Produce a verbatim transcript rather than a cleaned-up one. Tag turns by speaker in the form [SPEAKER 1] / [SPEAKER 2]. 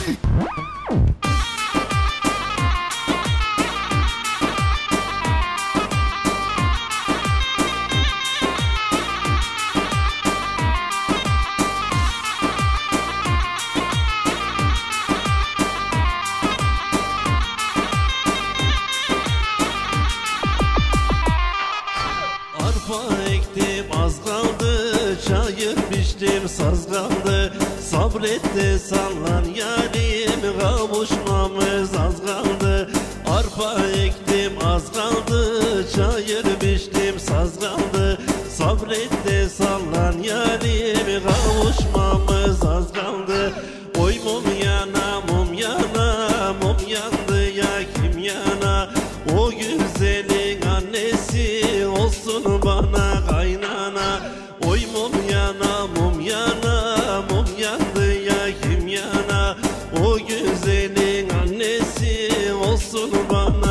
[SPEAKER 1] Çayır biçtim saz kaldı, sabretti sallan yarim, kavuşmamız az kaldı. Arpa ektim az kaldı, çayır biçtim saz kaldı, sabretti sallan yarim, kavuşmamız az kaldı. Oy mum yana mum yana, mum yandı ya kim yana, o güzelin annesi olsun bana kaynana. Oy mum yana mum yana, mum yandı ya kim yana, o güzelin annesi olsun bana